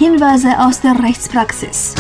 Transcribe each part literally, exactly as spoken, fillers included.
Hinweise aus der Rechtspraxis.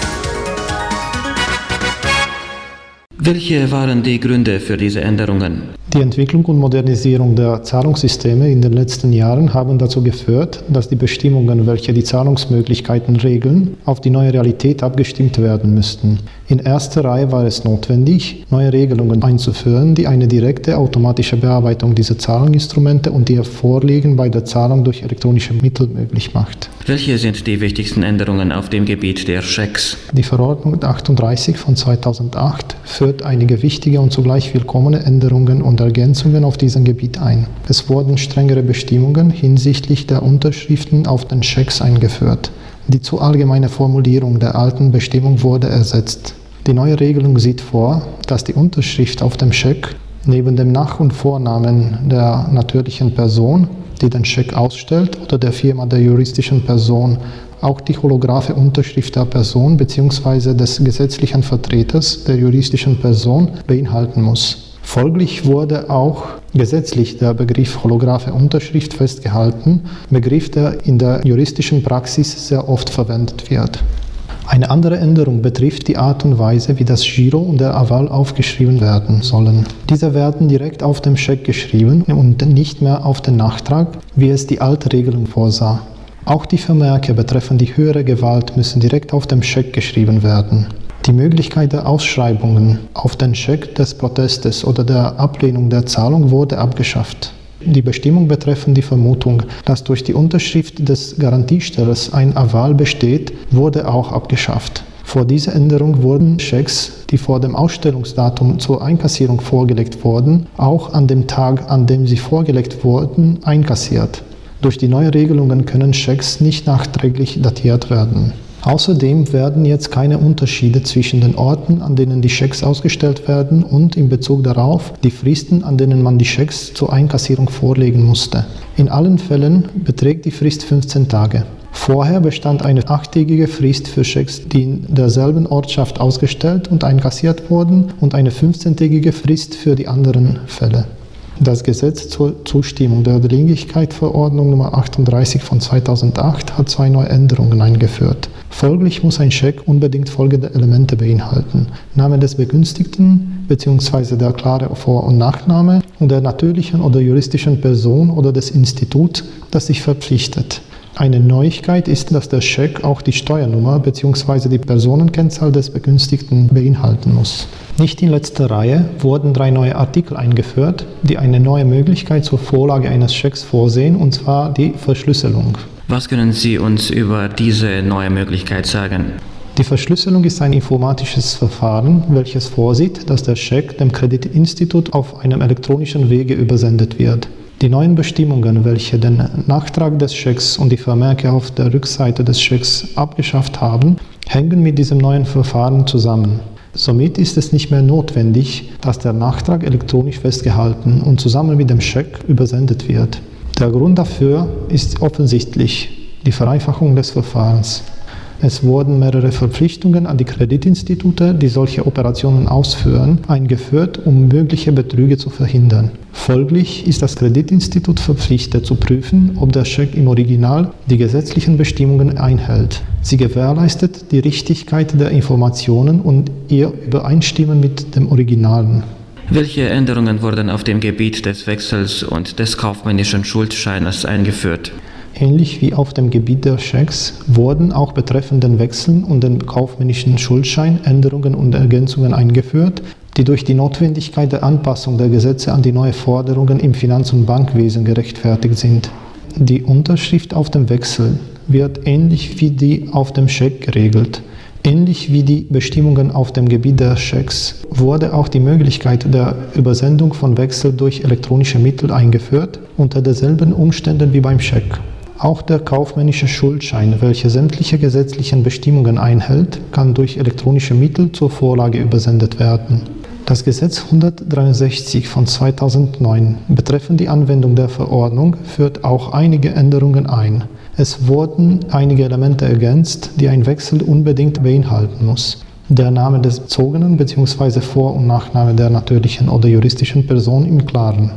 Welche waren die Gründe für diese Änderungen? Die Entwicklung und Modernisierung der Zahlungssysteme in den letzten Jahren haben dazu geführt, dass die Bestimmungen, welche die Zahlungsmöglichkeiten regeln, auf die neue Realität abgestimmt werden müssten. In erster Reihe war es notwendig, neue Regelungen einzuführen, die eine direkte automatische Bearbeitung dieser Zahlinstrumente und ihr Vorliegen bei der Zahlung durch elektronische Mittel möglich macht. Welche sind die wichtigsten Änderungen auf dem Gebiet der Schecks? Die Verordnung achtunddreißig von zweitausendacht führt einige wichtige und zugleich willkommene Änderungen und Ergänzungen auf diesem Gebiet ein. Es wurden strengere Bestimmungen hinsichtlich der Unterschriften auf den Schecks eingeführt. Die zu allgemeine Formulierung der alten Bestimmung wurde ersetzt. Die neue Regelung sieht vor, dass die Unterschrift auf dem Scheck neben dem Nach- und Vornamen der natürlichen Person, die den Scheck ausstellt, oder der Firma der juristischen Person auch die holographe Unterschrift der Person bzw. des gesetzlichen Vertreters der juristischen Person beinhalten muss. Folglich wurde auch gesetzlich der Begriff holographe Unterschrift festgehalten, Begriff, der in der juristischen Praxis sehr oft verwendet wird. Eine andere Änderung betrifft die Art und Weise, wie das Giro und der Aval aufgeschrieben werden sollen. Diese werden direkt auf dem Scheck geschrieben und nicht mehr auf den Nachtrag, wie es die alte Regelung vorsah. Auch die Vermerke betreffend die höhere Gewalt müssen direkt auf dem Scheck geschrieben werden. Die Möglichkeit der Ausschreibungen auf den Scheck des Protestes oder der Ablehnung der Zahlung wurde abgeschafft. Die Bestimmung betreffend die Vermutung, dass durch die Unterschrift des Garantiestellers ein Aval besteht, wurde auch abgeschafft. Vor dieser Änderung wurden Schecks, die vor dem Ausstellungsdatum zur Einkassierung vorgelegt wurden, auch an dem Tag, an dem sie vorgelegt wurden, einkassiert. Durch die neuen Regelungen können Schecks nicht nachträglich datiert werden. Außerdem werden jetzt keine Unterschiede zwischen den Orten, an denen die Schecks ausgestellt werden, und in Bezug darauf die Fristen, an denen man die Schecks zur Einkassierung vorlegen musste. In allen Fällen beträgt die Frist fünfzehn Tage. Vorher bestand eine achttägige Frist für Schecks, die in derselben Ortschaft ausgestellt und einkassiert wurden, und eine fünfzehntägige Frist für die anderen Fälle. Das Gesetz zur Zustimmung der Dringlichkeitsverordnung Nummer achtunddreißig von zweitausendacht hat zwei neue Änderungen eingeführt. Folglich muss ein Scheck unbedingt folgende Elemente beinhalten: Name des Begünstigten bzw. der klare Vor- und Nachname und der natürlichen oder juristischen Person oder des Instituts, das sich verpflichtet. Eine Neuigkeit ist, dass der Scheck auch die Steuernummer bzw. die Personenkennzahl des Begünstigten beinhalten muss. Nicht in letzter Reihe wurden drei neue Artikel eingeführt, die eine neue Möglichkeit zur Vorlage eines Schecks vorsehen, und zwar die Verschlüsselung. Was können Sie uns über diese neue Möglichkeit sagen? Die Verschlüsselung ist ein informatisches Verfahren, welches vorsieht, dass der Scheck dem Kreditinstitut auf einem elektronischen Wege übersendet wird. Die neuen Bestimmungen, welche den Nachtrag des Schecks und die Vermerke auf der Rückseite des Schecks abgeschafft haben, hängen mit diesem neuen Verfahren zusammen. Somit ist es nicht mehr notwendig, dass der Nachtrag elektronisch festgehalten und zusammen mit dem Scheck übersendet wird. Der Grund dafür ist offensichtlich: die Vereinfachung des Verfahrens. Es wurden mehrere Verpflichtungen an die Kreditinstitute, die solche Operationen ausführen, eingeführt, um mögliche Betrüge zu verhindern. Folglich ist das Kreditinstitut verpflichtet zu prüfen, ob der Scheck im Original die gesetzlichen Bestimmungen einhält. Sie gewährleistet die Richtigkeit der Informationen und ihr Übereinstimmen mit dem Originalen. Welche Änderungen wurden auf dem Gebiet des Wechsels und des kaufmännischen Schuldscheines eingeführt? Ähnlich wie auf dem Gebiet der Schecks wurden auch betreffend den Wechseln und den kaufmännischen Schuldschein Änderungen und Ergänzungen eingeführt, die durch die Notwendigkeit der Anpassung der Gesetze an die neuen Forderungen im Finanz- und Bankwesen gerechtfertigt sind. Die Unterschrift auf dem Wechsel wird ähnlich wie die auf dem Scheck geregelt. Ähnlich wie die Bestimmungen auf dem Gebiet der Schecks wurde auch die Möglichkeit der Übersendung von Wechsel durch elektronische Mittel eingeführt, unter derselben Umständen wie beim Scheck. Auch der kaufmännische Schuldschein, welcher sämtliche gesetzlichen Bestimmungen einhält, kann durch elektronische Mittel zur Vorlage übersendet werden. Das Gesetz hundertdreiundsechzig von zweitausendneun betreffend die Anwendung der Verordnung führt auch einige Änderungen ein. Es wurden einige Elemente ergänzt, die ein Wechsel unbedingt beinhalten muss. Der Name des Bezogenen bzw. Vor- und Nachname der natürlichen oder juristischen Person im Klaren.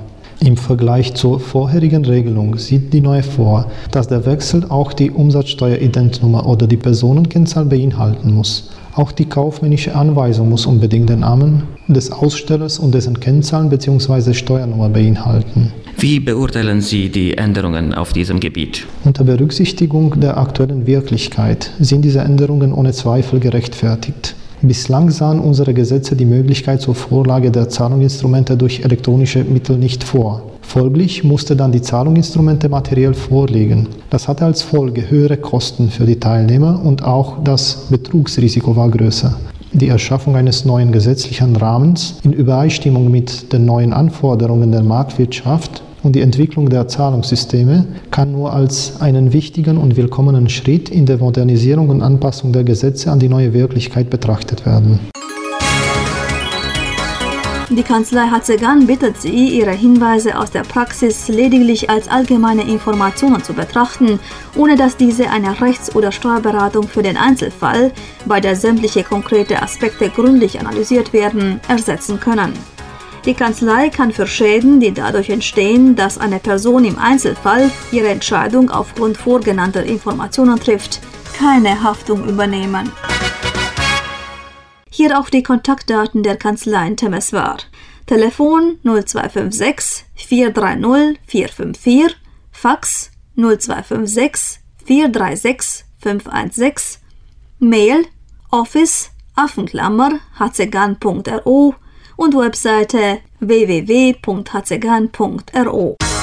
Im Vergleich zur vorherigen Regelung sieht die neue vor, dass der Wechsel auch die Umsatzsteueridentnummer oder die Personenkennzahl beinhalten muss. Auch die kaufmännische Anweisung muss unbedingt den Namen des Ausstellers und dessen Kennzahlen bzw. Steuernummer beinhalten. Wie beurteilen Sie die Änderungen auf diesem Gebiet? Unter Berücksichtigung der aktuellen Wirklichkeit sind diese Änderungen ohne Zweifel gerechtfertigt. Bislang sahen unsere Gesetze die Möglichkeit zur Vorlage der Zahlungsinstrumente durch elektronische Mittel nicht vor. Folglich musste dann die Zahlungsinstrumente materiell vorliegen. Das hatte als Folge höhere Kosten für die Teilnehmer und auch das Betrugsrisiko war größer. Die Erschaffung eines neuen gesetzlichen Rahmens in Übereinstimmung mit den neuen Anforderungen der Marktwirtschaft und die Entwicklung der Zahlungssysteme kann nur als einen wichtigen und willkommenen Schritt in der Modernisierung und Anpassung der Gesetze an die neue Wirklichkeit betrachtet werden. Die Kanzlei Hatzegan bittet Sie, Ihre Hinweise aus der Praxis lediglich als allgemeine Informationen zu betrachten, ohne dass diese eine Rechts- oder Steuerberatung für den Einzelfall, bei der sämtliche konkrete Aspekte gründlich analysiert werden, ersetzen können. Die Kanzlei kann für Schäden, die dadurch entstehen, dass eine Person im Einzelfall ihre Entscheidung aufgrund vorgenannter Informationen trifft, keine Haftung übernehmen. Hier auch die Kontaktdaten der Kanzlei in Temeswar. Telefon null zwei fünf sechs vier drei null vier fünf vier, Fax null zwei fünf sechs vier drei sechs fünf eins sechs, Mail office affenklammer hatzegan punkt ro und Webseite w w w punkt hatzegan punkt ro.